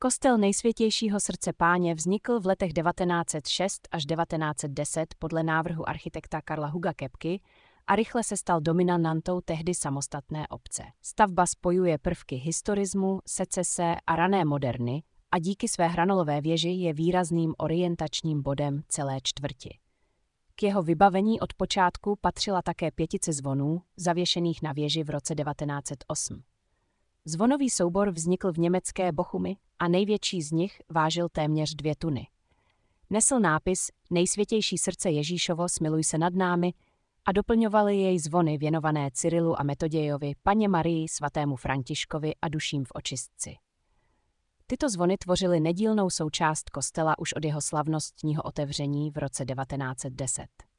Kostel Nejsvětějšího srdce Páně vznikl v letech 1906 až 1910 podle návrhu architekta Karla Huga Kepky a rychle se stal dominantou tehdy samostatné obce. Stavba spojuje prvky historismu, secese a rané moderny a díky své hranolové věži je výrazným orientačním bodem celé čtvrti. K jeho vybavení od počátku patřila také 5 zvonů, zavěšených na věži v roce 1908. Zvonový soubor vznikl v německé Bochumi a největší z nich vážil téměř 2 tuny. Nesl nápis Nejsvětější srdce Ježíšovo, smiluj se nad námi a doplňovaly jej zvony věnované Cyrilu a Metodějovi, Panně Marii, svatému Františkovi a duším v očistci. Tyto zvony tvořily nedílnou součást kostela už od jeho slavnostního otevření v roce 1910.